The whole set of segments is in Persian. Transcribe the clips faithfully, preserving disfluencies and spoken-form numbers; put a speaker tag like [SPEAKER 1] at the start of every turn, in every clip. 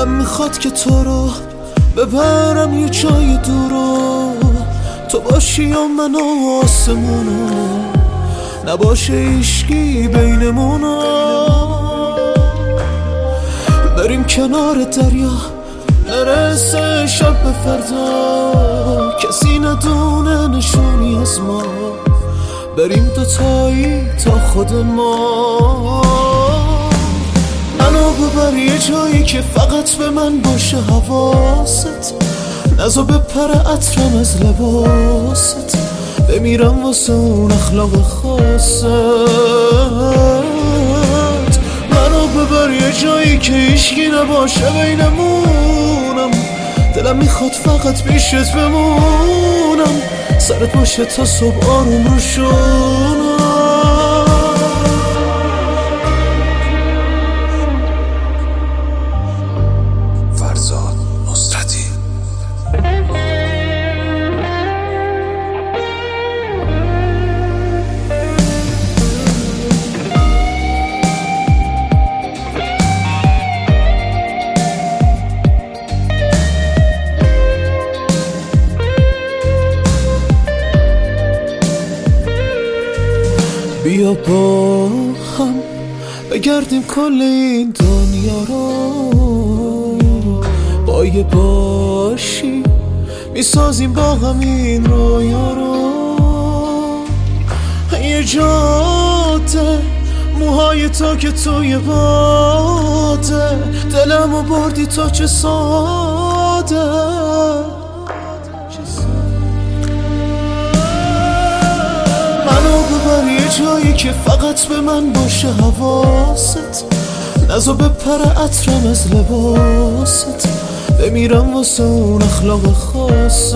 [SPEAKER 1] دلم میخواد که تو رو ببرم یه جای دورو، تو باشی و من و آسمونو، نباشه عشقی بینمونو. بریم کنار دریا نرسه شب به فردا، کسی ندونه نشونی از ما، بریم دوتایی تا خود ما. منو ببر یه جایی که فقط به من باشه حواست، نزا بپره عطرم از لباست، بمیرم واسه اون اخلاق خاصت. منو ببر یه جایی که هیچکی نباشه بینمونم، دلم میخواد فقط پیشت بمونم، سرت باشه تا صبح آروم رو شونم.
[SPEAKER 2] فرزاد نصرتی.
[SPEAKER 1] بیا با هم بگردیم کل این دنیا رو، با یه باشی میسازیم با هم این رویا رو. یه جاده موهای تو که توی باده، دلمو بردی تا چه ساده. منو ببر یه جایی که فقط به من باشه حواست، نزا بپره عطرم از لباست، بمیرم واسه اون اخلاق خاصت.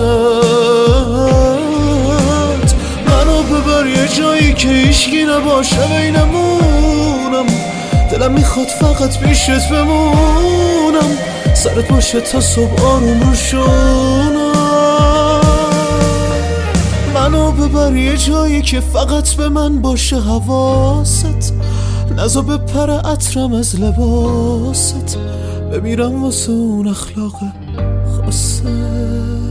[SPEAKER 1] منو ببر یه جایی که هیچکی نباشه بینمونم، دلم میخواد فقط پیشت بمونم، سرت باشه تا صبح آروم رو شونم. منو ببر یه جایی که فقط به من باشه حواست، نزا بپره عطرم از لباست، بمیرم واسه اون اخلاق خاصت.